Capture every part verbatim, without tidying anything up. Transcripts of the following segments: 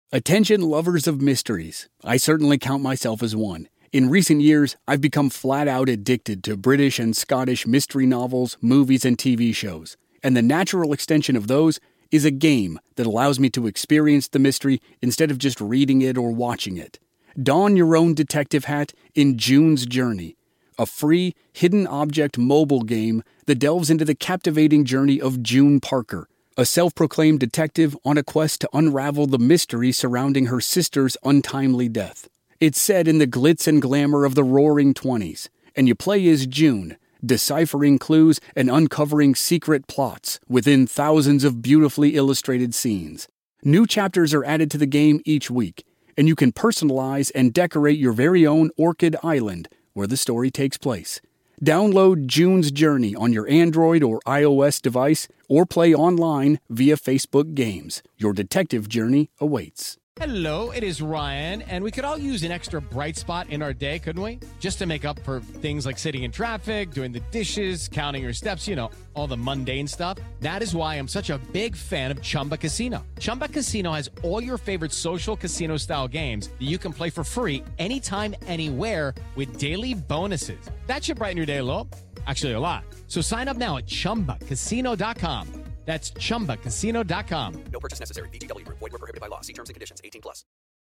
Attention lovers of mysteries. I certainly count myself as one. In recent years, I've become flat out addicted to British and Scottish mystery novels, movies, and T V shows. And the natural extension of those is a game that allows me to experience the mystery instead of just reading it or watching it. Don your own detective hat in June's Journey, a free, hidden object mobile game that delves into the captivating journey of June Parker, a self-proclaimed detective on a quest to unravel the mystery surrounding her sister's untimely death. It's set in the glitz and glamour of the Roaring Twenties, and you play as June, deciphering clues and uncovering secret plots within thousands of beautifully illustrated scenes. New chapters are added to the game each week, and you can personalize and decorate your very own Orchid Island, where the story takes place. Download June's Journey on your Android or iOS device, or play online via Facebook Games. Your detective journey awaits. Hello, it is Ryan, and we could all use an extra bright spot in our day, couldn't we? Just to make up for things like sitting in traffic, doing the dishes, counting your steps, you know, all the mundane stuff. That is why I'm such a big fan of Chumba Casino. Chumba Casino has all your favorite social casino-style games that you can play for free anytime, anywhere with daily bonuses. That should brighten your day a little. Actually, a lot. So sign up now at chumba casino dot com. That's chumba casino dot com. No purchase necessary. V G W. Void where prohibited by law. See terms and conditions. eighteen plus.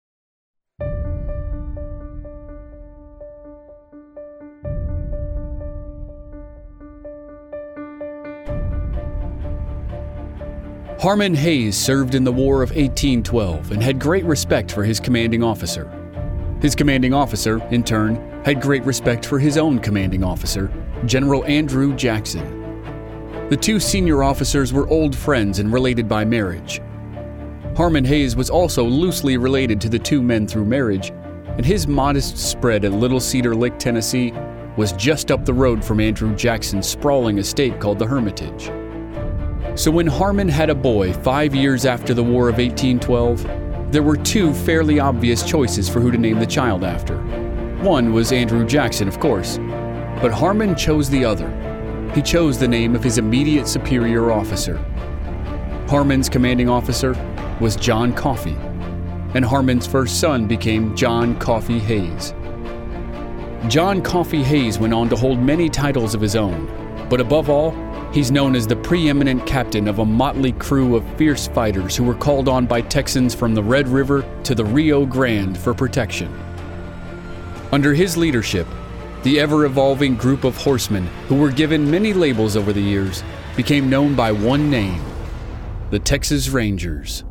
Harmon Hayes served in the War of eighteen twelve and had great respect for his commanding officer. His commanding officer, in turn, had great respect for his own commanding officer, General Andrew Jackson. The two senior officers were old friends and related by marriage. Harmon Hayes was also loosely related to the two men through marriage, and his modest spread at Little Cedar Lick, Tennessee, was just up the road from Andrew Jackson's sprawling estate called the Hermitage. So when Harmon had a boy five years after the War of eighteen twelve, there were two fairly obvious choices for who to name the child after. One was Andrew Jackson, of course, but Harmon chose the other. He chose the name of his immediate superior officer. Harmon's commanding officer was John Coffey, and Harmon's first son became John Coffey Hayes. John Coffey Hayes went on to hold many titles of his own, but above all, he's known as the preeminent captain of a motley crew of fierce fighters who were called on by Texans from the Red River to the Rio Grande for protection. Under his leadership, the ever-evolving group of horsemen, who were given many labels over the years, became known by one name: the Texas Rangers.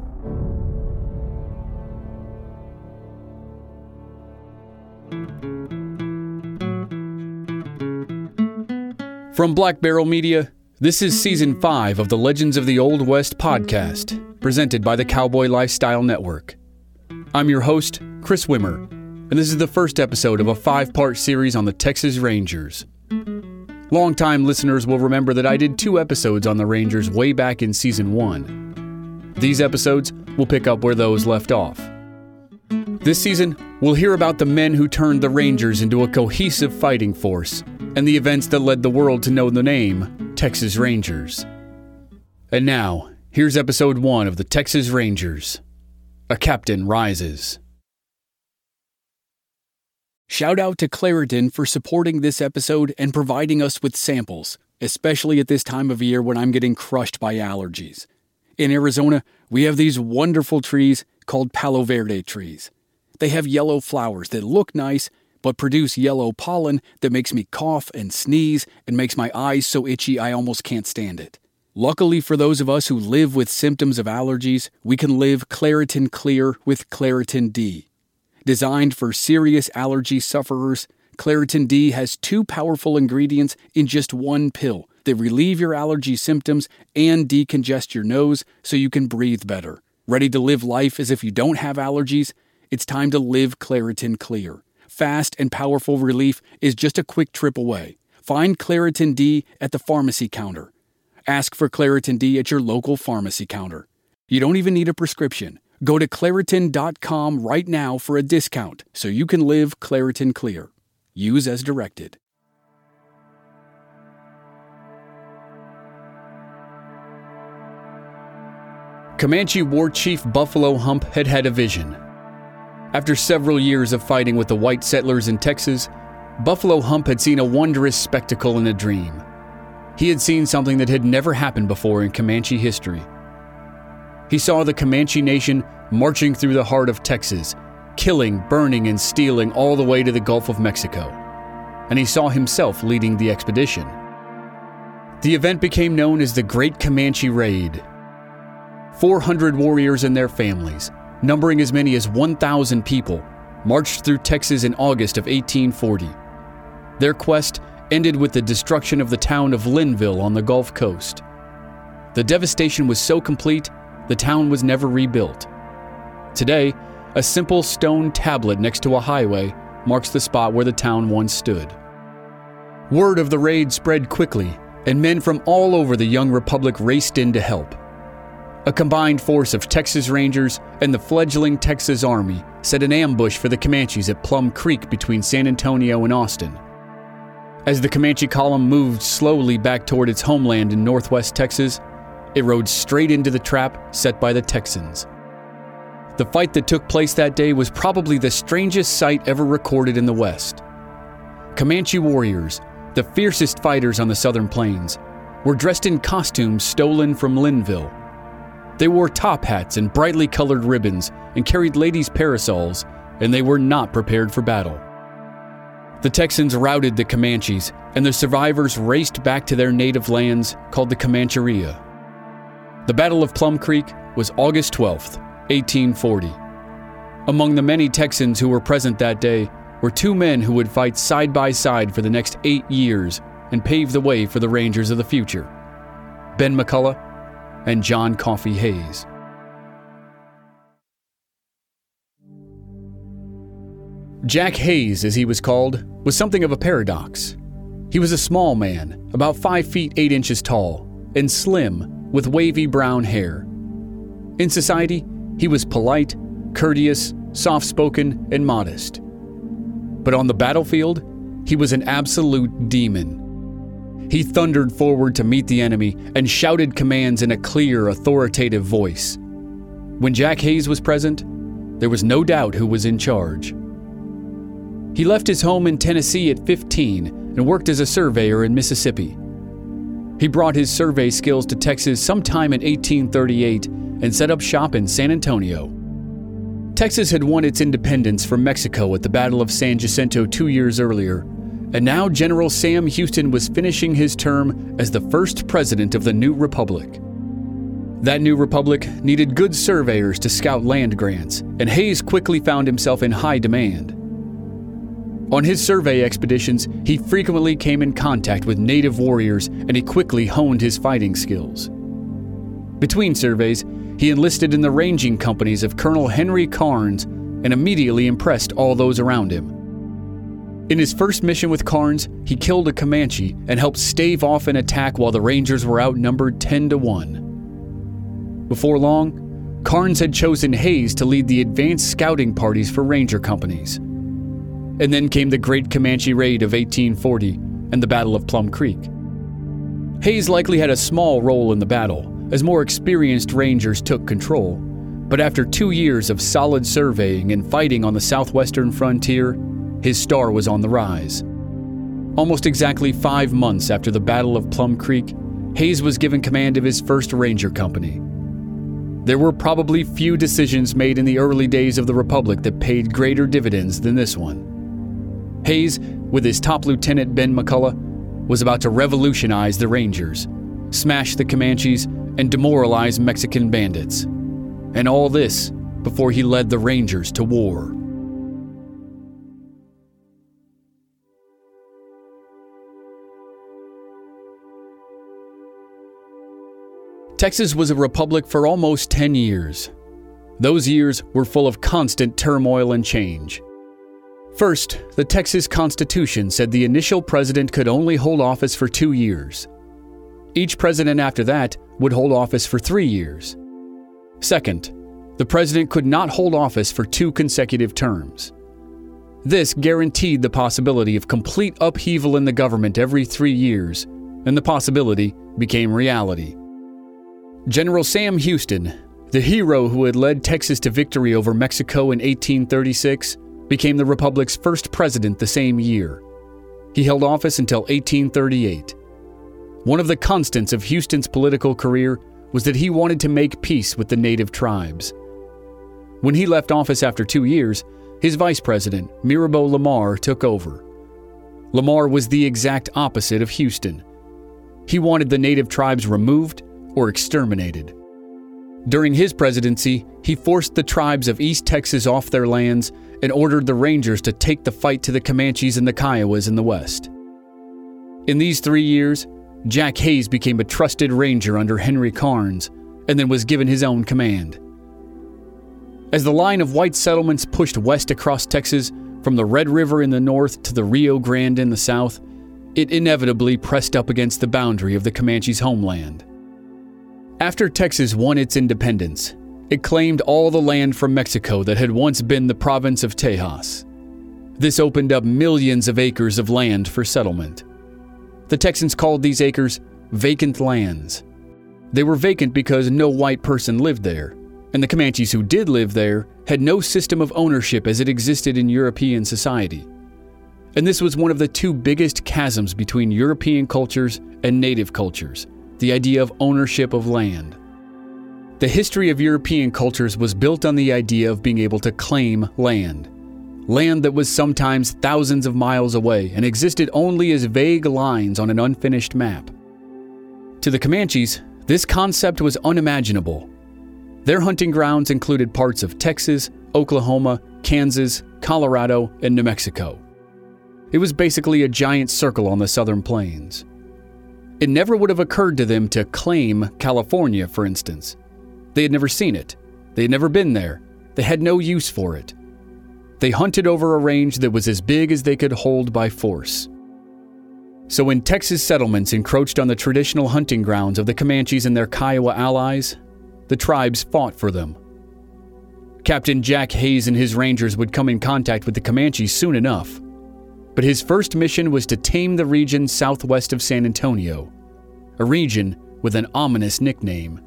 From Black Barrel Media, this is Season five of the Legends of the Old West podcast, presented by the Cowboy Lifestyle Network. I'm your host, Chris Wimmer, and this is the first episode of a five-part series on the Texas Rangers. Longtime listeners will remember that I did two episodes on the Rangers way back in Season one. These episodes will pick up where those left off. This season, we'll hear about the men who turned the Rangers into a cohesive fighting force, and the events that led the world to know the name Texas Rangers. And now, here's Episode one of the Texas Rangers. A Captain Rises. Shout out to Claritin for supporting this episode and providing us with samples, especially at this time of year when I'm getting crushed by allergies. In Arizona, we have these wonderful trees called Palo Verde trees. They have yellow flowers that look nice, but produce yellow pollen that makes me cough and sneeze and makes my eyes so itchy I almost can't stand it. Luckily for those of us who live with symptoms of allergies, we can live Claritin Clear with Claritin D. Designed for serious allergy sufferers, Claritin D has two powerful ingredients in just one pill that relieve your allergy symptoms and decongest your nose so you can breathe better. Ready to live life as if you don't have allergies? It's time to live Claritin Clear. Fast and powerful relief is just a quick trip away. Find Claritin D at the pharmacy counter. Ask for Claritin D at your local pharmacy counter. You don't even need a prescription. Go to Claritin dot com right now for a discount so you can live Claritin Clear. Use as directed. Comanche War Chief Buffalo Hump had had a vision. After several years of fighting with the white settlers in Texas, Buffalo Hump had seen a wondrous spectacle in a dream. He had seen something that had never happened before in Comanche history. He saw the Comanche Nation marching through the heart of Texas, killing, burning, and stealing all the way to the Gulf of Mexico. And he saw himself leading the expedition. The event became known as the Great Comanche Raid. four hundred warriors and their families, numbering as many as one thousand people, marched through Texas in August of eighteen forty. Their quest ended with the destruction of the town of Linville on the Gulf Coast. The devastation was so complete, the town was never rebuilt. Today, a simple stone tablet next to a highway marks the spot where the town once stood. Word of the raid spread quickly, and men from all over the young republic raced in to help. A combined force of Texas Rangers and the fledgling Texas Army set an ambush for the Comanches at Plum Creek between San Antonio and Austin. As the Comanche column moved slowly back toward its homeland in northwest Texas, it rode straight into the trap set by the Texans. The fight that took place that day was probably the strangest sight ever recorded in the West. Comanche warriors, the fiercest fighters on the southern plains, were dressed in costumes stolen from Linville. They wore top hats and brightly colored ribbons and carried ladies' parasols, and they were not prepared for battle. The Texans routed the Comanches, and the survivors raced back to their native lands called the Comancheria. The Battle of Plum Creek was August twelfth, eighteen forty. Among the many Texans who were present that day were two men who would fight side by side for the next eight years and pave the way for the Rangers of the future: Ben McCullough and John Coffee Hayes. Jack Hayes, as he was called, was something of a paradox. He was a small man, about five feet eight inches tall, and slim, with wavy brown hair. In society, he was polite, courteous, soft-spoken, and modest. But on the battlefield, he was an absolute demon. He thundered forward to meet the enemy and shouted commands in a clear, authoritative voice. When Jack Hayes was present, there was no doubt who was in charge. He left his home in Tennessee at fifteen and worked as a surveyor in Mississippi. He brought his survey skills to Texas sometime in eighteen thirty-eight and set up shop in San Antonio. Texas had won its independence from Mexico at the Battle of San Jacinto two years earlier, and now General Sam Houston was finishing his term as the first president of the new republic. That new republic needed good surveyors to scout land grants, and Hayes quickly found himself in high demand. On his survey expeditions, he frequently came in contact with native warriors, and he quickly honed his fighting skills. Between surveys, he enlisted in the ranging companies of Colonel Henry Carnes and immediately impressed all those around him. In his first mission with Carnes, he killed a Comanche and helped stave off an attack while the Rangers were outnumbered ten to one. Before long, Carnes had chosen Hayes to lead the advanced scouting parties for ranger companies. And then came the Great Comanche Raid of eighteen forty and the Battle of Plum Creek. Hayes likely had a small role in the battle, as more experienced rangers took control, but after two years of solid surveying and fighting on the southwestern frontier, his star was on the rise. Almost exactly five months after the Battle of Plum Creek, Hayes was given command of his first ranger company. There were probably few decisions made in the early days of the Republic that paid greater dividends than this one. Hayes, with his top lieutenant Ben McCullough, was about to revolutionize the Rangers, smash the Comanches, and demoralize Mexican bandits. And all this before he led the Rangers to war. Texas was a republic for almost ten years. Those years were full of constant turmoil and change. First, the Texas Constitution said the initial president could only hold office for two years. Each president after that would hold office for three years. Second, the president could not hold office for two consecutive terms. This guaranteed the possibility of complete upheaval in the government every three years, and the possibility became reality. General Sam Houston, the hero who had led Texas to victory over Mexico in eighteen thirty-six, became the Republic's first president the same year. He held office until eighteen thirty-eight. One of the constants of Houston's political career was that he wanted to make peace with the native tribes. When he left office after two years, his vice president, Mirabeau Lamar, took over. Lamar was the exact opposite of Houston. He wanted the native tribes removed or exterminated. During his presidency, he forced the tribes of East Texas off their lands and ordered the Rangers to take the fight to the Comanches and the Kiowas in the west. In these three years, Jack Hays became a trusted ranger under Henry Karnes and then was given his own command. As the line of white settlements pushed west across Texas from the Red River in the north to the Rio Grande in the south, it inevitably pressed up against the boundary of the Comanches' homeland. After Texas won its independence, it claimed all the land from Mexico that had once been the province of Tejas. This opened up millions of acres of land for settlement. The Texans called these acres vacant lands. They were vacant because no white person lived there, and the Comanches who did live there had no system of ownership as it existed in European society. And this was one of the two biggest chasms between European cultures and native cultures, the idea of ownership of land. The history of European cultures was built on the idea of being able to claim land. Land that was sometimes thousands of miles away and existed only as vague lines on an unfinished map. To the Comanches, this concept was unimaginable. Their hunting grounds included parts of Texas, Oklahoma, Kansas, Colorado, and New Mexico. It was basically a giant circle on the southern plains. It never would have occurred to them to claim California, for instance. They had never seen it. They had never been there. They had no use for it. They hunted over a range that was as big as they could hold by force. So when Texas settlements encroached on the traditional hunting grounds of the Comanches and their Kiowa allies, the tribes fought for them. Captain Jack Hays and his Rangers would come in contact with the Comanches soon enough, but his first mission was to tame the region southwest of San Antonio, a region with an ominous nickname.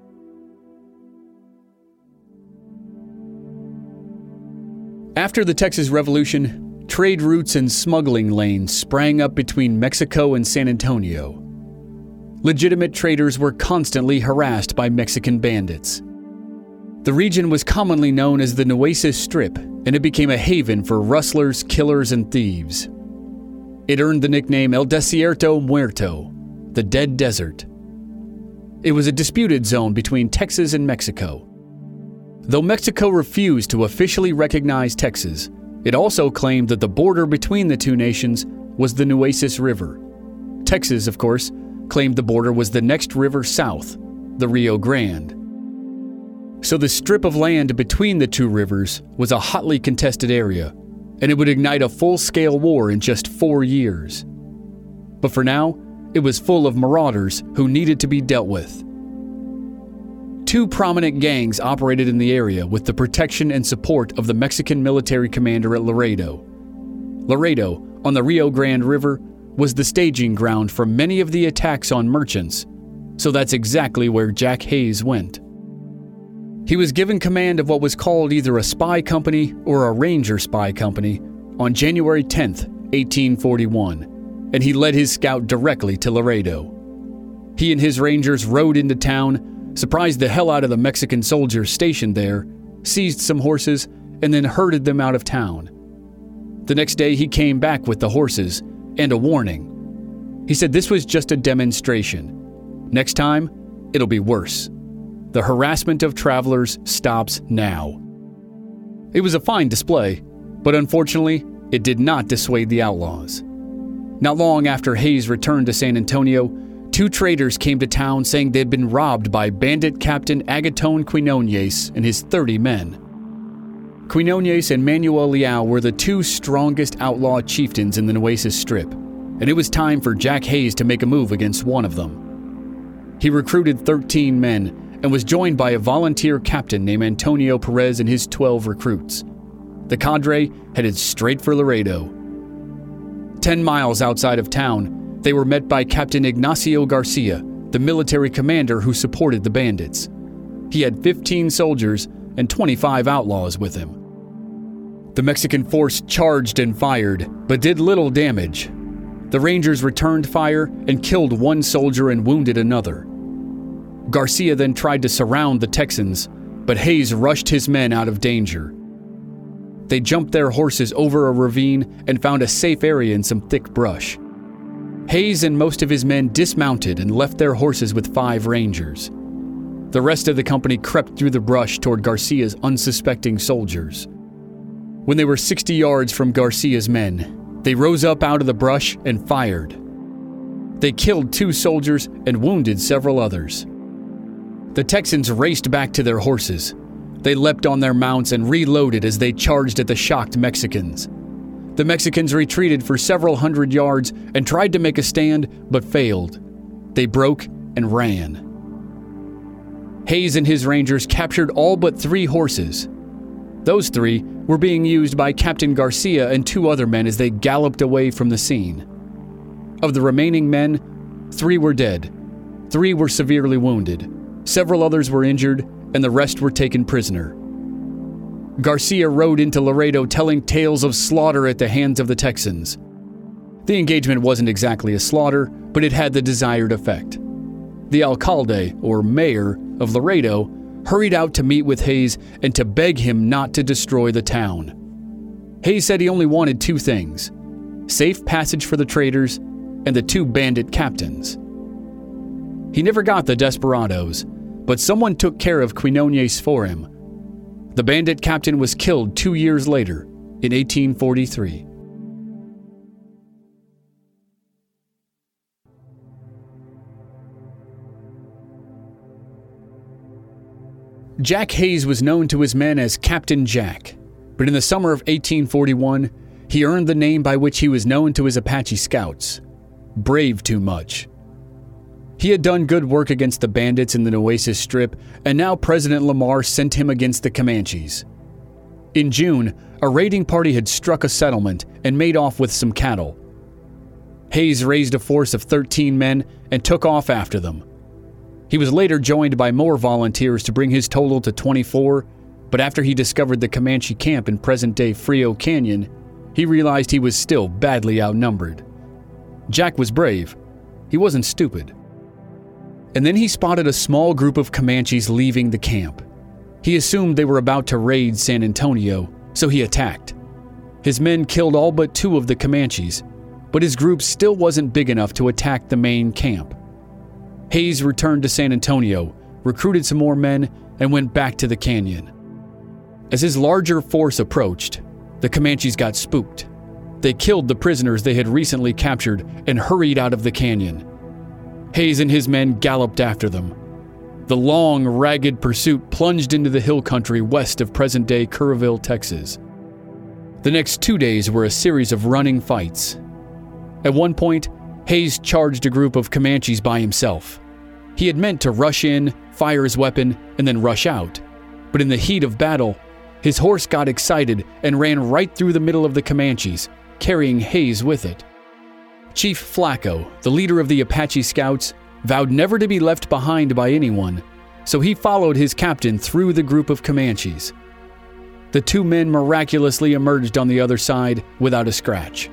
After the Texas Revolution, trade routes and smuggling lanes sprang up between Mexico and San Antonio. Legitimate traders were constantly harassed by Mexican bandits. The region was commonly known as the Nueces Strip, and it became a haven for rustlers, killers, and thieves. It earned the nickname El Desierto Muerto, the Dead Desert. It was a disputed zone between Texas and Mexico. Though Mexico refused to officially recognize Texas, it also claimed that the border between the two nations was the Nueces River. Texas, of course, claimed the border was the next river south, the Rio Grande. So the strip of land between the two rivers was a hotly contested area, and it would ignite a full-scale war in just four years. But for now, it was full of marauders who needed to be dealt with. Two prominent gangs operated in the area with the protection and support of the Mexican military commander at Laredo. Laredo, on the Rio Grande River, was the staging ground for many of the attacks on merchants, so that's exactly where Jack Hays went. He was given command of what was called either a spy company or a ranger spy company on January tenth, eighteen forty-one, and he led his scout directly to Laredo. He and his rangers rode into town, surprised the hell out of the Mexican soldiers stationed there, seized some horses, and then herded them out of town. The next day he came back with the horses and a warning. He said this was just a demonstration. Next time, it'll be worse. The harassment of travelers stops now. It was a fine display, but unfortunately, it did not dissuade the outlaws. Not long after Hays returned to San Antonio, two traders came to town saying they'd been robbed by bandit captain Agaton Quinones and his thirty men. Quinones and Manuel Leal were the two strongest outlaw chieftains in the Nueces Strip, and it was time for Jack Hays to make a move against one of them. He recruited thirteen men and was joined by a volunteer captain named Antonio Perez and his twelve recruits. The cadre headed straight for Laredo. Ten miles outside of town, they were met by Captain Ignacio Garcia, the military commander who supported the bandits. He had fifteen soldiers and twenty-five outlaws with him. The Mexican force charged and fired, but did little damage. The Rangers returned fire and killed one soldier and wounded another. Garcia then tried to surround the Texans, but Hayes rushed his men out of danger. They jumped their horses over a ravine and found a safe area in some thick brush. Hayes and most of his men dismounted and left their horses with five Rangers. The rest of the company crept through the brush toward Garcia's unsuspecting soldiers. When they were sixty yards from Garcia's men, they rose up out of the brush and fired. They killed two soldiers and wounded several others. The Texans raced back to their horses. They leapt on their mounts and reloaded as they charged at the shocked Mexicans. The Mexicans retreated for several hundred yards and tried to make a stand, but failed. They broke and ran. Hayes and his Rangers captured all but three horses. Those three were being used by Captain Garcia and two other men as they galloped away from the scene. Of the remaining men, three were dead, three were severely wounded, several others were injured, and the rest were taken prisoner. Garcia rode into Laredo telling tales of slaughter at the hands of the Texans. The engagement wasn't exactly a slaughter, but it had the desired effect. The alcalde, or mayor, of Laredo hurried out to meet with Hayes and to beg him not to destroy the town. Hayes said he only wanted two things: safe passage for the traders and the two bandit captains. He never got the desperados, but someone took care of Quinones for him. The bandit captain was killed two years later, in eighteen forty-three. Jack Hayes was known to his men as Captain Jack, but in the summer of eighteen forty-one, he earned the name by which he was known to his Apache scouts: Brave Too Much. He had done good work against the bandits in the Nueces Strip, and now President Lamar sent him against the Comanches. In June, a raiding party had struck a settlement and made off with some cattle. Hayes raised a force of thirteen men and took off after them. He was later joined by more volunteers to bring his total to twenty-four, but after he discovered the Comanche camp in present-day Frio Canyon, he realized he was still badly outnumbered. Jack was brave. He wasn't stupid. And then he spotted a small group of Comanches leaving the camp. He assumed they were about to raid San Antonio, so he attacked. His men killed all but two of the Comanches, but his group still wasn't big enough to attack the main camp. Hayes returned to San Antonio, recruited some more men, and went back to the canyon. As his larger force approached, the Comanches got spooked. They killed the prisoners they had recently captured and hurried out of the canyon. Hayes and his men galloped after them. The long, ragged pursuit plunged into the hill country west of present-day Kerrville, Texas. The next two days were a series of running fights. At one point, Hayes charged a group of Comanches by himself. He had meant to rush in, fire his weapon, and then rush out. But in the heat of battle, his horse got excited and ran right through the middle of the Comanches, carrying Hayes with it. Chief Flacco, the leader of the Apache Scouts, vowed never to be left behind by anyone, so he followed his captain through the group of Comanches. The two men miraculously emerged on the other side without a scratch.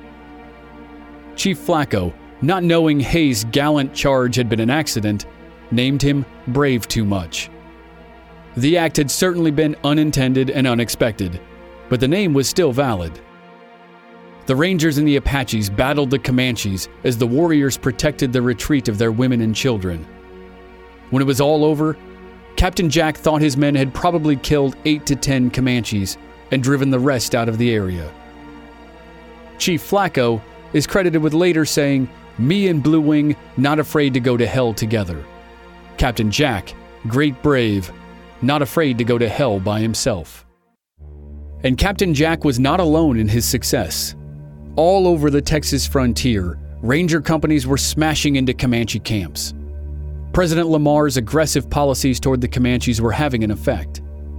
Chief Flacco, not knowing Hayes' gallant charge had been an accident, named him Brave Too Much. The act had certainly been unintended and unexpected, but the name was still valid. The Rangers and the Apaches battled the Comanches as the warriors protected the retreat of their women and children. When it was all over, Captain Jack thought his men had probably killed eight to ten Comanches and driven the rest out of the area. Chief Flacco is credited with later saying, "Me and Blue Wing not afraid to go to hell together. Captain Jack, great brave, not afraid to go to hell by himself." And Captain Jack was not alone in his success. All over the Texas frontier, ranger companies were smashing into Comanche camps. President Lamar's aggressive policies toward the Comanches were having an effect.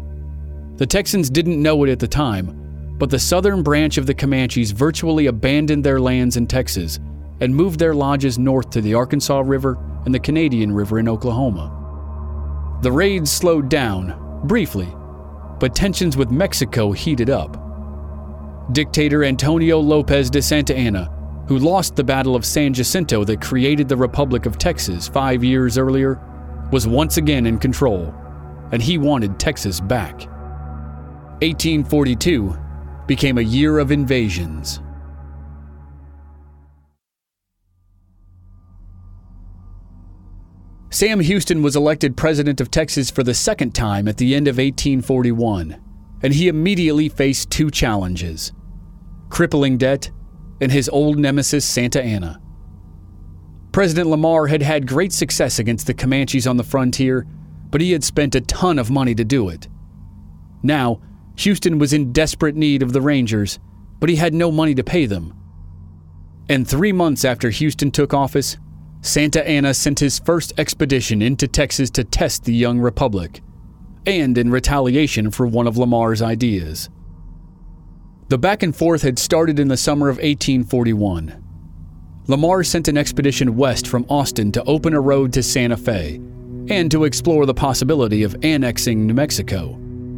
The Texans didn't know it at the time, but the southern branch of the Comanches virtually abandoned their lands in Texas and moved their lodges north to the Arkansas River and the Canadian River in Oklahoma. The raids slowed down, briefly, but tensions with Mexico heated up. Dictator Antonio Lopez de Santa Anna, who lost the Battle of San Jacinto that created the Republic of Texas five years earlier, was once again in control, and he wanted Texas back. eighteen forty-two became a year of invasions. Sam Houston was elected president of Texas for the second time at the end of eighteen forty-one, and he immediately faced two challenges: crippling debt and his old nemesis Santa Anna. President Lamar had had great success against the Comanches on the frontier, but he had spent a ton of money to do it. Now, Houston was in desperate need of the Rangers, but he had no money to pay them. And three months after Houston took office, Santa Anna sent his first expedition into Texas to test the young republic, and in retaliation for one of Lamar's ideas. The back and forth had started in the summer of eighteen forty-one. Lamar sent an expedition west from Austin to open a road to Santa Fe, and to explore the possibility of annexing New Mexico.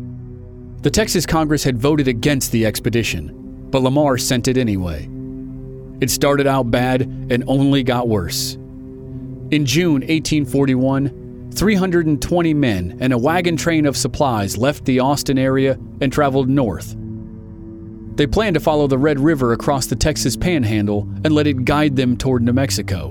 The Texas Congress had voted against the expedition, but Lamar sent it anyway. It started out bad and only got worse. In June eighteen forty-one, three hundred twenty men and a wagon train of supplies left the Austin area and traveled north. They planned to follow the Red River across the Texas Panhandle and let it guide them toward New Mexico.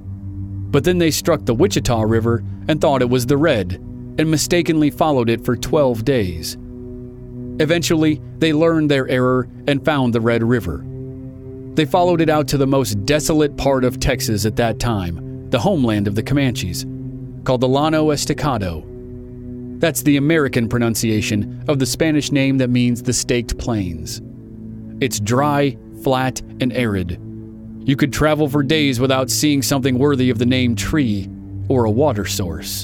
But then they struck the Wichita River and thought it was the Red, and mistakenly followed it for twelve days. Eventually, they learned their error and found the Red River. They followed it out to the most desolate part of Texas at that time, the homeland of the Comanches, called the Llano Estacado. That's the American pronunciation of the Spanish name that means the Staked Plains. It's dry, flat, and arid. You could travel for days without seeing something worthy of the name tree or a water source.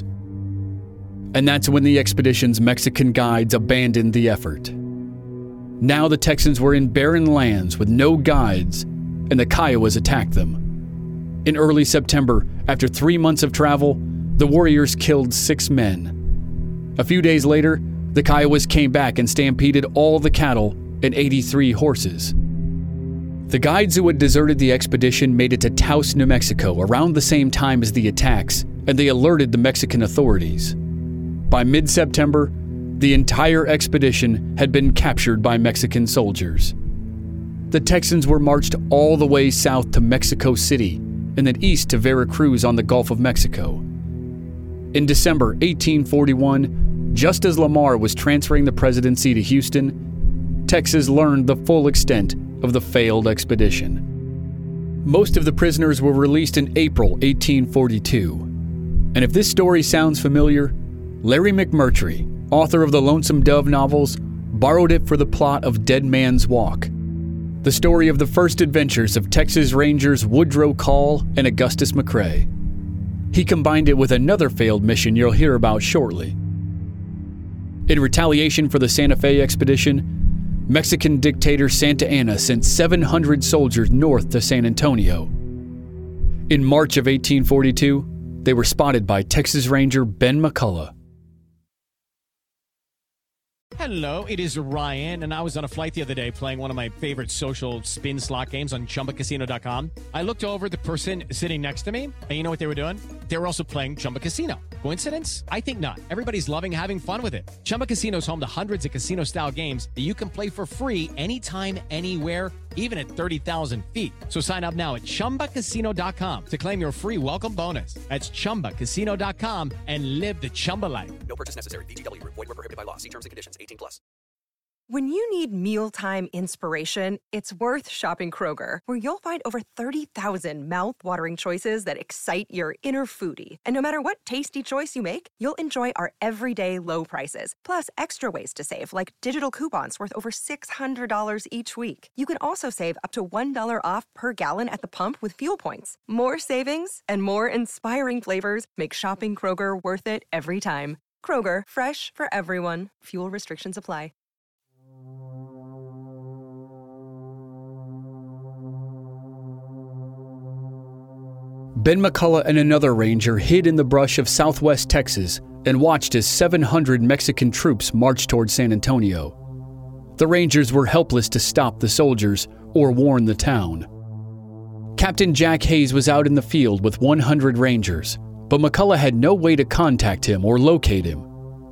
And that's when the expedition's Mexican guides abandoned the effort. Now the Texans were in barren lands with no guides, and the Kiowas attacked them. In early September, after three months of travel, the warriors killed six men. A few days later, the Kiowas came back and stampeded all the cattle and eighty-three horses. The guides who had deserted the expedition made it to Taos, New Mexico around the same time as the attacks, and they alerted the Mexican authorities. By mid-September, the entire expedition had been captured by Mexican soldiers. The Texans were marched all the way south to Mexico City and then east to Veracruz on the Gulf of Mexico. In December eighteen forty-one, just as Lamar was transferring the presidency to Houston, Texas learned the full extent of the failed expedition. Most of the prisoners were released in April eighteen forty-two. And if this story sounds familiar, Larry McMurtry, author of the Lonesome Dove novels, borrowed it for the plot of Dead Man's Walk, the story of the first adventures of Texas Rangers Woodrow Call and Augustus McCrae. He combined it with another failed mission you'll hear about shortly. In retaliation for the Santa Fe expedition, Mexican dictator Santa Anna sent seven hundred soldiers north to San Antonio. In March of eighteen forty-two, they were spotted by Texas Ranger Ben McCullough. Hello, it is Ryan, and I was on a flight the other day playing one of my favorite social spin slot games on Chumba Casino dot com. I looked over at the person sitting next to me, and you know what they were doing? They were also playing Chumba Casino. Coincidence? I think not. Everybody's loving having fun with it. Chumba Casino is home to hundreds of casino-style games that you can play for free anytime, anywhere, even at thirty thousand feet. So sign up now at Chumba Casino dot com to claim your free welcome bonus. That's Chumba Casino dot com and live the Chumba life. No purchase necessary. V G W Group. Void where prohibited by law. See terms and conditions. eighteen plus. When you need mealtime inspiration, it's worth shopping Kroger, where you'll find over thirty thousand mouth-watering choices that excite your inner foodie. And no matter what tasty choice you make, you'll enjoy our everyday low prices, plus extra ways to save, like digital coupons worth over six hundred dollars each week. You can also save up to one dollar off per gallon at the pump with fuel points. More savings and more inspiring flavors make shopping Kroger worth it every time. Kroger, fresh for everyone. Fuel restrictions apply. Ben McCullough and another ranger hid in the brush of southwest Texas and watched as seven hundred Mexican troops marched toward San Antonio. The Rangers were helpless to stop the soldiers or warn the town. Captain Jack Hays was out in the field with one hundred Rangers, but McCulloch had no way to contact him or locate him.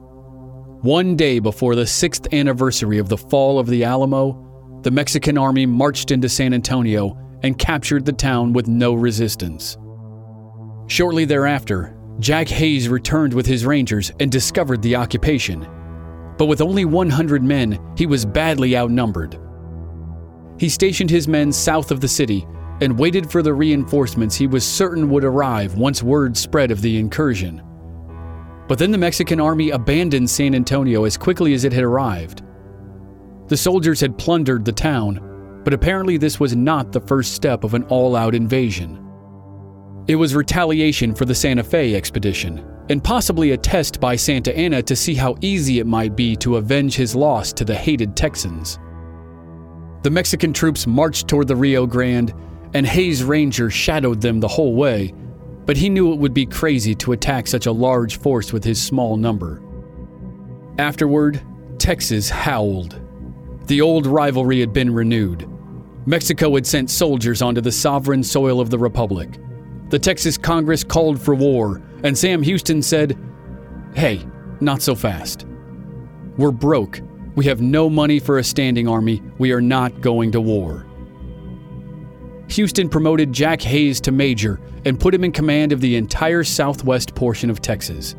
One day before the sixth anniversary of the fall of the Alamo, the Mexican army marched into San Antonio and captured the town with no resistance. Shortly thereafter, Jack Hays returned with his Rangers and discovered the occupation. But with only one hundred men, he was badly outnumbered. He stationed his men south of the city and waited for the reinforcements he was certain would arrive once word spread of the incursion. But then the Mexican army abandoned San Antonio as quickly as it had arrived. The soldiers had plundered the town, but apparently this was not the first step of an all-out invasion. It was retaliation for the Santa Fe expedition, and possibly a test by Santa Anna to see how easy it might be to avenge his loss to the hated Texans. The Mexican troops marched toward the Rio Grande, and Hays' Rangers shadowed them the whole way, but he knew it would be crazy to attack such a large force with his small number. Afterward, Texas howled. The old rivalry had been renewed. Mexico had sent soldiers onto the sovereign soil of the Republic. The Texas Congress called for war, and Sam Houston said, "Hey, not so fast. We're broke. We have no money for a standing army. We are not going to war." Houston promoted Jack Hays to major and put him in command of the entire southwest portion of Texas.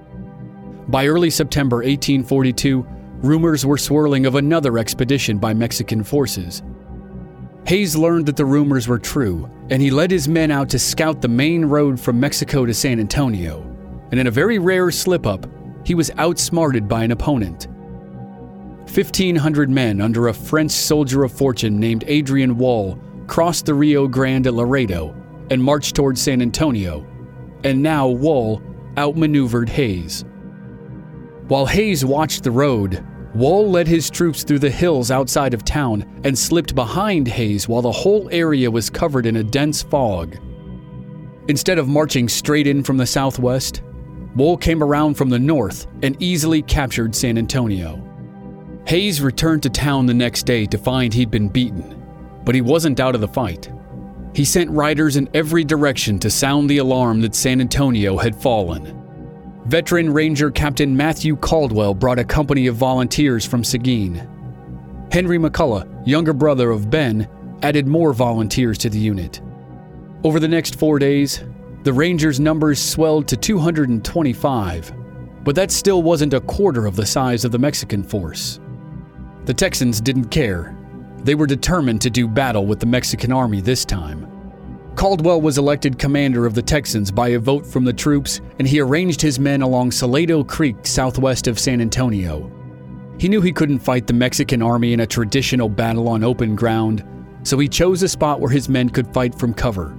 By early September eighteen forty-two, rumors were swirling of another expedition by Mexican forces. Hays learned that the rumors were true, and he led his men out to scout the main road from Mexico to San Antonio. And in a very rare slip-up, he was outsmarted by an opponent. fifteen hundred men under a French soldier of fortune named Adrian Wall crossed the Rio Grande at Laredo and marched toward San Antonio, and now Wall outmaneuvered Hays. While Hays watched the road, Wall led his troops through the hills outside of town and slipped behind Hays while the whole area was covered in a dense fog. Instead of marching straight in from the southwest, Wall came around from the north and easily captured San Antonio. Hays returned to town the next day to find he'd been beaten, but he wasn't out of the fight. He sent riders in every direction to sound the alarm that San Antonio had fallen. Veteran Ranger Captain Matthew Caldwell brought a company of volunteers from Seguin. Henry McCulloch, younger brother of Ben, added more volunteers to the unit. Over the next four days, the Rangers' numbers swelled to two hundred twenty-five, but that still wasn't a quarter of the size of the Mexican force. The Texans didn't care. They were determined to do battle with the Mexican army this time. Caldwell was elected commander of the Texans by a vote from the troops, and he arranged his men along Salado Creek southwest of San Antonio. He knew he couldn't fight the Mexican army in a traditional battle on open ground, so he chose a spot where his men could fight from cover.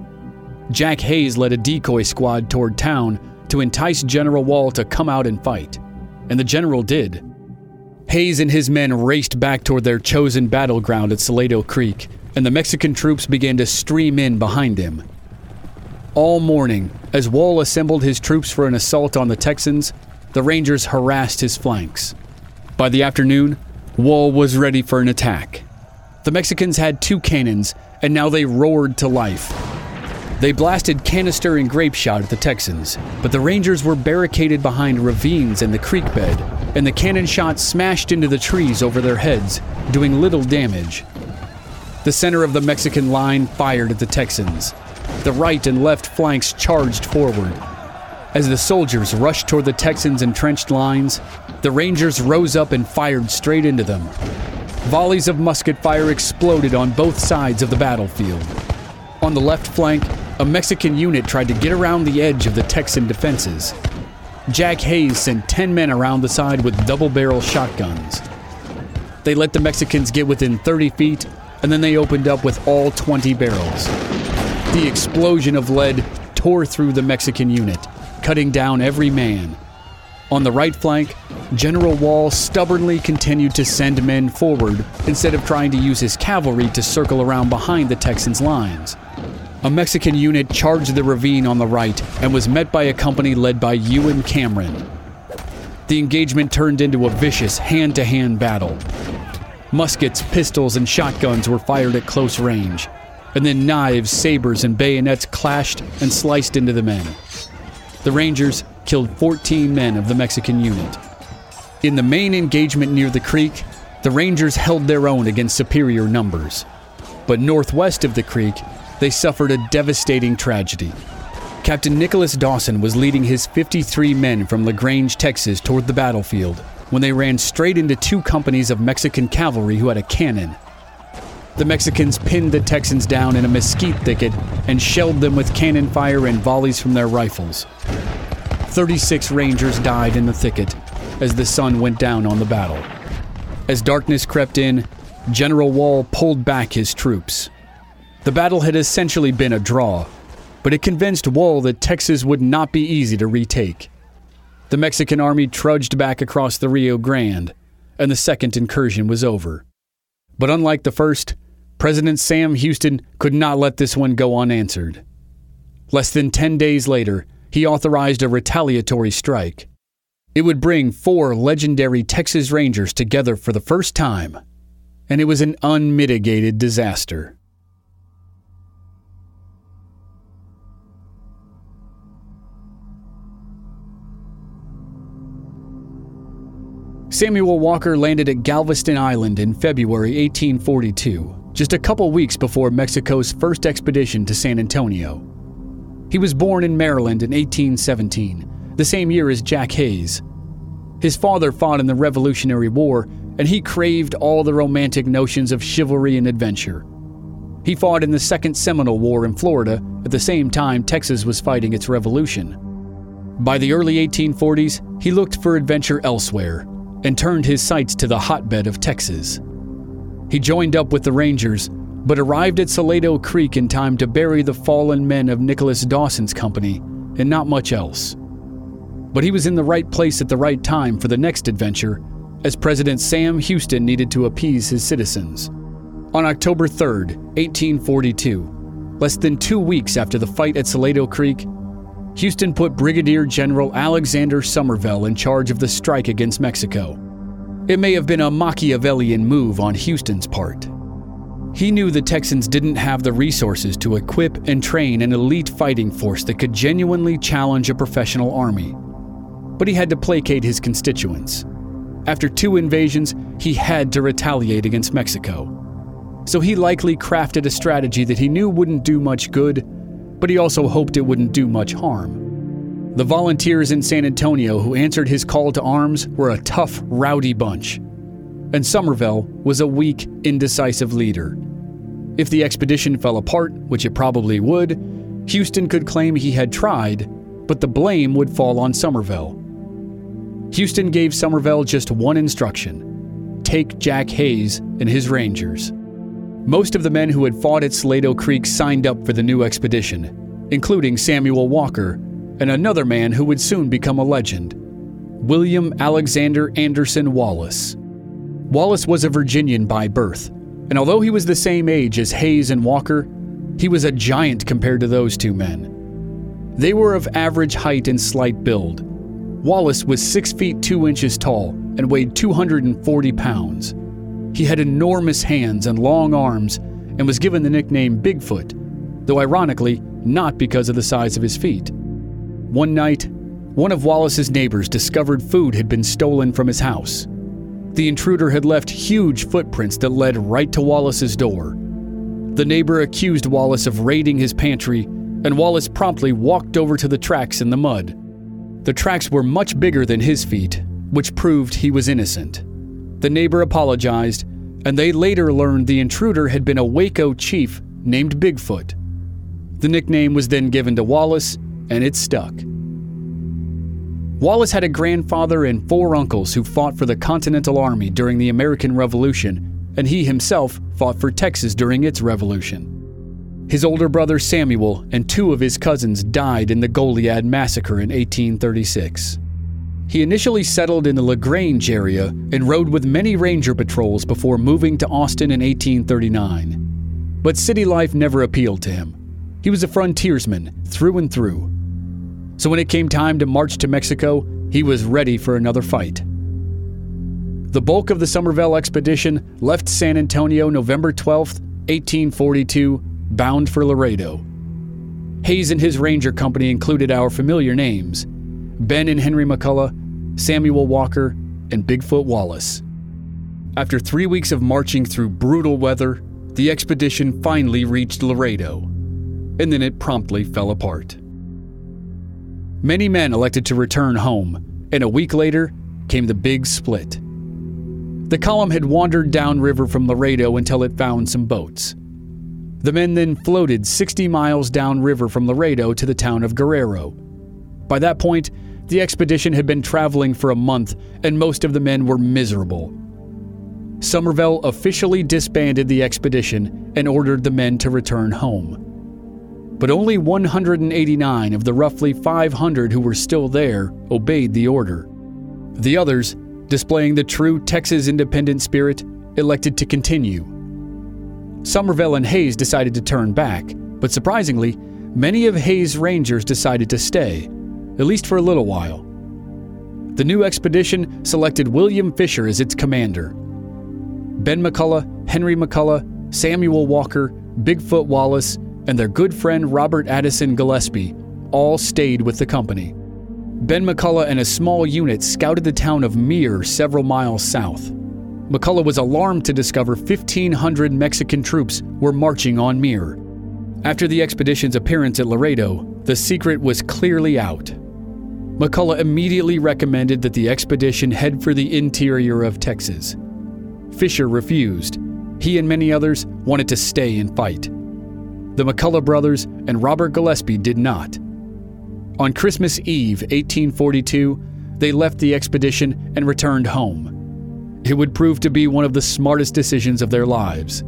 Jack Hays led a decoy squad toward town to entice General Wall to come out and fight, and the general did. Hays and his men raced back toward their chosen battleground at Salado Creek, and the Mexican troops began to stream in behind him. All morning, as Wall assembled his troops for an assault on the Texans, the Rangers harassed his flanks. By the afternoon, Wall was ready for an attack. The Mexicans had two cannons, and now they roared to life. They blasted canister and grape shot at the Texans, but the Rangers were barricaded behind ravines in the creek bed, and the cannon shot smashed into the trees over their heads, doing little damage. The center of the Mexican line fired at the Texans. The right and left flanks charged forward. As the soldiers rushed toward the Texans' entrenched lines, the Rangers rose up and fired straight into them. Volleys of musket fire exploded on both sides of the battlefield. On the left flank, a Mexican unit tried to get around the edge of the Texan defenses. Jack Hays sent ten men around the side with double-barrel shotguns. They let the Mexicans get within thirty feet, and then they opened up with all twenty barrels. The explosion of lead tore through the Mexican unit, cutting down every man. On the right flank, General Wall stubbornly continued to send men forward instead of trying to use his cavalry to circle around behind the Texans' lines. a Mexican unit charged the ravine on the right and was met by a company led by Ewan Cameron. The engagement turned into a vicious hand-to-hand battle. Muskets, pistols, and shotguns were fired at close range, and then knives, sabers, and bayonets clashed and sliced into the men. The Rangers killed fourteen men of the Mexican unit. In the main engagement near the creek, the Rangers held their own against superior numbers. But northwest of the creek, they suffered a devastating tragedy. Captain Nicholas Dawson was leading his fifty-three men from LaGrange, Texas toward the battlefield when they ran straight into two companies of Mexican cavalry who had a cannon. The Mexicans pinned the Texans down in a mesquite thicket and shelled them with cannon fire and volleys from their rifles. thirty-six Rangers died in the thicket as the sun went down on the battle. As darkness crept in, General Wall pulled back his troops. The battle had essentially been a draw, but it convinced Wall that Texas would not be easy to retake. The Mexican army trudged back across the Rio Grande, and the second incursion was over. But unlike the first, President Sam Houston could not let this one go unanswered. Less than ten days later, he authorized a retaliatory strike. It would bring four legendary Texas Rangers together for the first time, and it was an unmitigated disaster. Samuel Walker landed at Galveston Island in February eighteen forty-two, just a couple weeks before Mexico's first expedition to San Antonio. He was born in Maryland in eighteen seventeen, the same year as Jack Hayes. His father fought in the Revolutionary War, and he craved all the romantic notions of chivalry and adventure. He fought in the Second Seminole War in Florida at the same time Texas was fighting its revolution. By the early eighteen forties, he looked for adventure elsewhere and turned his sights to the hotbed of Texas. He joined up with the Rangers, but arrived at Salado Creek in time to bury the fallen men of Nicholas Dawson's company and not much else. But he was in the right place at the right time for the next adventure, as President Sam Houston needed to appease his citizens. On October third, eighteen forty-two, less than two weeks after the fight at Salado Creek, Houston put Brigadier General Alexander Somervell in charge of the strike against Mexico. It may have been a Machiavellian move on Houston's part. He knew the Texans didn't have the resources to equip and train an elite fighting force that could genuinely challenge a professional army. But he had to placate his constituents. After two invasions, he had to retaliate against Mexico. So he likely crafted a strategy that he knew wouldn't do much good, but he also hoped it wouldn't do much harm. The volunteers in San Antonio who answered his call to arms were a tough, rowdy bunch. And Somervell was a weak, indecisive leader. If the expedition fell apart, which it probably would, Houston could claim he had tried, but the blame would fall on Somervell. Houston gave Somervell just one instruction: take Jack Hayes and his Rangers. Most of the men who had fought at Salado Creek signed up for the new expedition, including Samuel Walker and another man who would soon become a legend, William Alexander Anderson Wallace. Wallace was a Virginian by birth, and although he was the same age as Hayes and Walker, he was a giant compared to those two men. They were of average height and slight build. Wallace was six feet two inches tall and weighed two hundred forty pounds. He had enormous hands and long arms and was given the nickname Bigfoot, though ironically, not because of the size of his feet. One night, one of Wallace's neighbors discovered food had been stolen from his house. The intruder had left huge footprints that led right to Wallace's door. The neighbor accused Wallace of raiding his pantry, and Wallace promptly walked over to the tracks in the mud. The tracks were much bigger than his feet, which proved he was innocent. The neighbor apologized, and they later learned the intruder had been a Waco chief named Bigfoot. The nickname was then given to Wallace, and it stuck. Wallace had a grandfather and four uncles who fought for the Continental Army during the American Revolution, and he himself fought for Texas during its revolution. His older brother Samuel and two of his cousins died in the Goliad Massacre in eighteen thirty-six. He initially settled in the LaGrange area and rode with many ranger patrols before moving to Austin in eighteen thirty-nine. But city life never appealed to him. He was a frontiersman through and through. So when it came time to march to Mexico, he was ready for another fight. The bulk of the Somervell expedition left San Antonio November twelfth, eighteen forty-two, bound for Laredo. Hayes and his ranger company included our familiar names: Ben and Henry McCullough, Samuel Walker, and Bigfoot Wallace. After three weeks of marching through brutal weather, the expedition finally reached Laredo, and then it promptly fell apart. Many men elected to return home, and a week later came the big split. The column had wandered downriver from Laredo until it found some boats. The men then floated sixty miles downriver from Laredo to the town of Guerrero. By that point, the expedition had been traveling for a month, and most of the men were miserable. Somervell officially disbanded the expedition and ordered the men to return home. But only one hundred eighty-nine of the roughly five hundred who were still there obeyed the order. The others, displaying the true Texas independent spirit, elected to continue. Somervell and Hayes decided to turn back, but surprisingly, many of Hayes' rangers decided to stay, at least for a little while. The new expedition selected William Fisher as its commander. Ben McCullough, Henry McCullough, Samuel Walker, Bigfoot Wallace, and their good friend Robert Addison Gillespie all stayed with the company. Ben McCullough and a small unit scouted the town of Mir several miles south. McCullough was alarmed to discover fifteen hundred Mexican troops were marching on Mir. After the expedition's appearance at Laredo, the secret was clearly out. McCullough immediately recommended that the expedition head for the interior of Texas. Fisher refused. He and many others wanted to stay and fight. The McCullough brothers and Robert Gillespie did not. On Christmas Eve, eighteen forty-two, they left the expedition and returned home. It would prove to be one of the smartest decisions of their lives.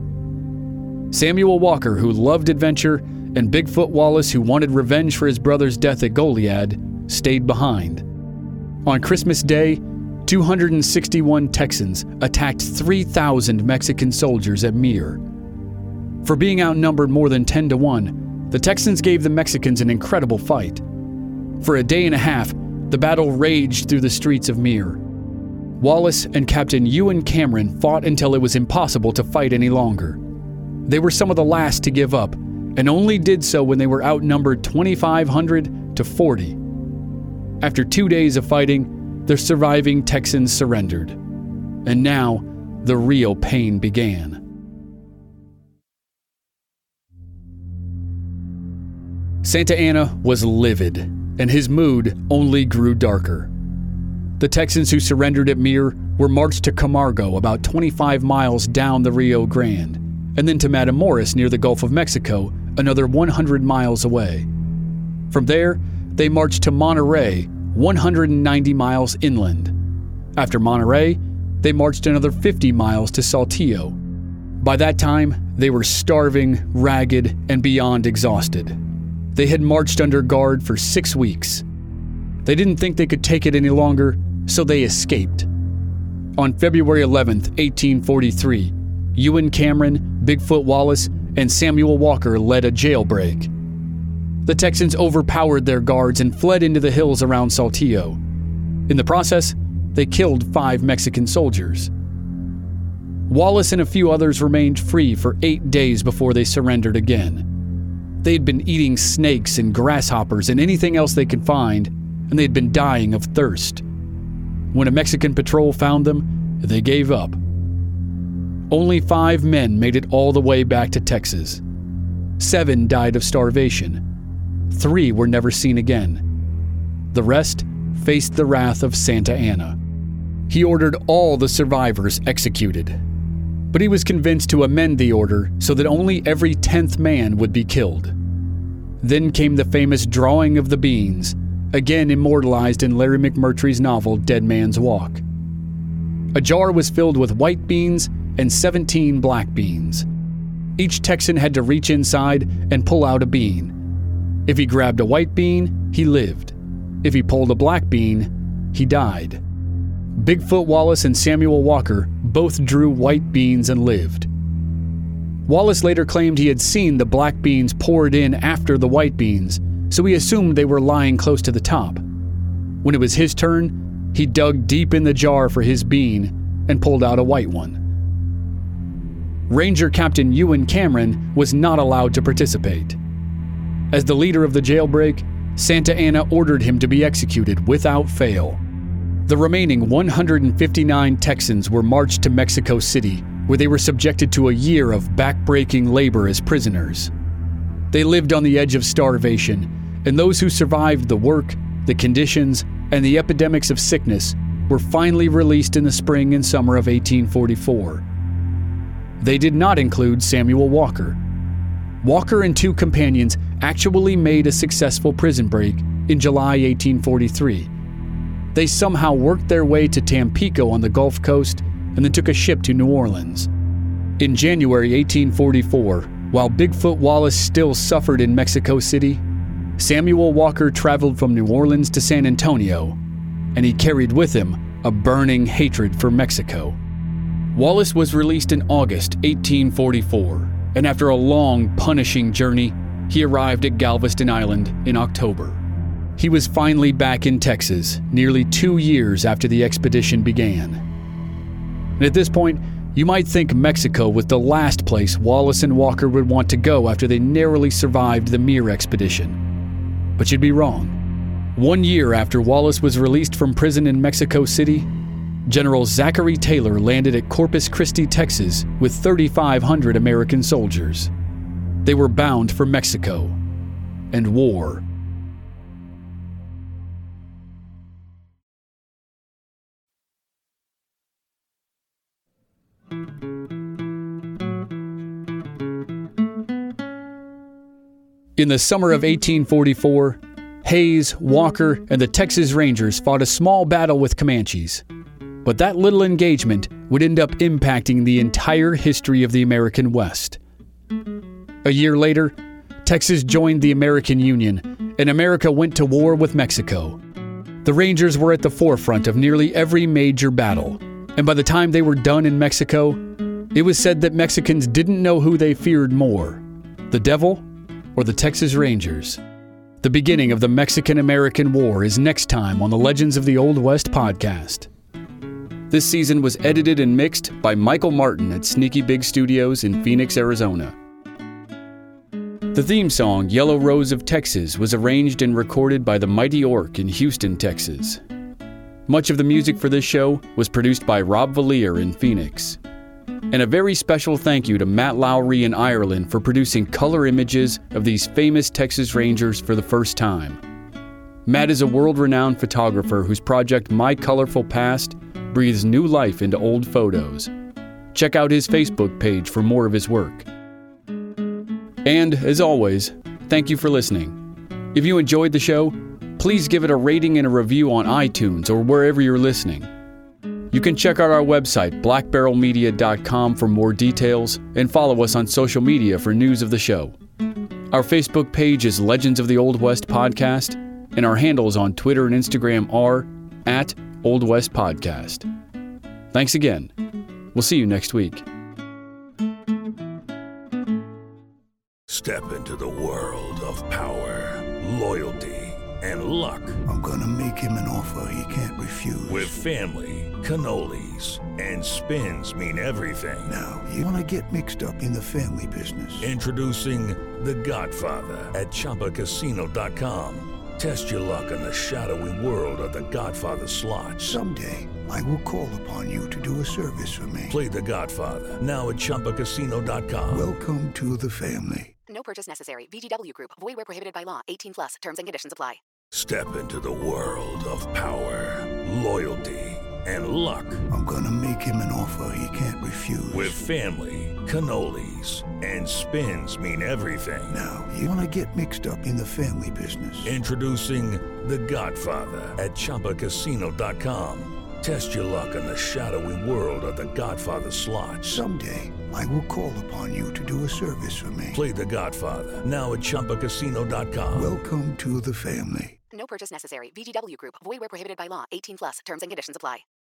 Samuel Walker, who loved adventure, and Bigfoot Wallace, who wanted revenge for his brother's death at Goliad, stayed behind. On Christmas Day, two hundred sixty-one Texans attacked three thousand Mexican soldiers at Mir. For being outnumbered more than ten to one, the Texans gave the Mexicans an incredible fight. For a day and a half, the battle raged through the streets of Mir. Wallace and Captain Ewan Cameron fought until it was impossible to fight any longer. They were some of the last to give up, and only did so when they were outnumbered twenty-five hundred to forty. After two days of fighting, the surviving Texans surrendered. And now, the real pain began. Santa Anna was livid, and his mood only grew darker. The Texans who surrendered at Mir were marched to Camargo, about twenty-five miles down the Rio Grande, and then to Matamoros near the Gulf of Mexico, another one hundred miles away. From there, they marched to Monterey, one hundred ninety miles inland. After Monterey, they marched another fifty miles to Saltillo. By that time, they were starving, ragged, and beyond exhausted. They had marched under guard for six weeks. They didn't think they could take it any longer, so they escaped. On February eleventh, eighteen forty-three, Ewan Cameron, Bigfoot Wallace, and Samuel Walker led a jailbreak. The Texans overpowered their guards and fled into the hills around Saltillo. In the process, they killed five Mexican soldiers. Wallace and a few others remained free for eight days before they surrendered again. They had been eating snakes and grasshoppers and anything else they could find, and they had been dying of thirst. When a Mexican patrol found them, they gave up. Only five men made it all the way back to Texas. Seven died of starvation. Three were never seen again. The rest faced the wrath of Santa Anna. He ordered all the survivors executed. But he was convinced to amend the order so that only every tenth man would be killed. Then came the famous drawing of the beans, again immortalized in Larry McMurtry's novel Dead Man's Walk. A jar was filled with white beans and seventeen black beans. Each Texan had to reach inside and pull out a bean. If he grabbed a white bean, he lived. If he pulled a black bean, he died. Bigfoot Wallace and Samuel Walker both drew white beans and lived. Wallace later claimed he had seen the black beans poured in after the white beans, so he assumed they were lying close to the top. When it was his turn, he dug deep in the jar for his bean and pulled out a white one. Ranger Captain Ewan Cameron was not allowed to participate. As the leader of the jailbreak, Santa Anna ordered him to be executed without fail. The remaining one hundred fifty-nine Texans were marched to Mexico City, where they were subjected to a year of back-breaking labor as prisoners. They lived on the edge of starvation, and those who survived the work, the conditions, and the epidemics of sickness were finally released in the spring and summer of eighteen forty-four. They did not include Samuel Walker. Walker and two companions actually made a successful prison break in July eighteen forty-three. They somehow worked their way to Tampico on the Gulf Coast and then took a ship to New Orleans. In January eighteen forty-four, while Bigfoot Wallace still suffered in Mexico City, Samuel Walker traveled from New Orleans to San Antonio, and he carried with him a burning hatred for Mexico. Wallace was released in August eighteen forty-four, and after a long, punishing journey, he arrived at Galveston Island in October. He was finally back in Texas, nearly two years after the expedition began. And at this point, you might think Mexico was the last place Wallace and Walker would want to go after they narrowly survived the Muir expedition. But you'd be wrong. One year after Wallace was released from prison in Mexico City, General Zachary Taylor landed at Corpus Christi, Texas, with thirty-five hundred American soldiers. They were bound for Mexico and war. In the summer of eighteen forty-four, Hayes, Walker, and the Texas Rangers fought a small battle with Comanches. But that little engagement would end up impacting the entire history of the American West. A year later, Texas joined the American Union, and America went to war with Mexico. The Rangers were at the forefront of nearly every major battle, and by the time they were done in Mexico, it was said that Mexicans didn't know who they feared more, the devil or the Texas Rangers. The beginning of the Mexican-American War is next time on the Legends of the Old West podcast. This season was edited and mixed by Michael Martin at Sneaky Big Studios in Phoenix, Arizona. The theme song, Yellow Rose of Texas, was arranged and recorded by the Mighty Orc in Houston, Texas. Much of the music for this show was produced by Rob Valier in Phoenix. And a very special thank you to Matt Lowry in Ireland for producing color images of these famous Texas Rangers for the first time. Matt is a world-renowned photographer whose project My Colorful Past breathes new life into old photos. Check out his Facebook page for more of his work. And, as always, thank you for listening. If you enjoyed the show, please give it a rating and a review on iTunes or wherever you're listening. You can check out our website, black barrel media dot com, for more details and follow us on social media for news of the show. Our Facebook page is Legends of the Old West Podcast, and our handles on Twitter and Instagram are at Old West Podcast. Thanks again. We'll see you next week. Step into the world of power, loyalty, and luck. I'm gonna make him an offer he can't refuse. With family, cannolis, and spins mean everything. Now, you wanna get mixed up in the family business. Introducing The Godfather at Chumba Casino dot com. Test your luck in the shadowy world of The Godfather slot. Someday, I will call upon you to do a service for me. Play The Godfather, now at Chumba Casino dot com. Welcome to the family. No purchase necessary. V G W Group. Void where prohibited by law. eighteen plus. Terms and conditions apply. Step into the world of power, loyalty, and luck. I'm gonna make him an offer he can't refuse. With family, cannolis, and spins mean everything. Now, you wanna get mixed up in the family business. Introducing The Godfather at Chumba Casino dot com. Test your luck in the shadowy world of The Godfather slot. Someday, I will call upon you to do a service for me. Play The Godfather, now at Chumba Casino dot com. Welcome to the family. No purchase necessary. V G W Group. Void where prohibited by law. eighteen plus. Terms and conditions apply.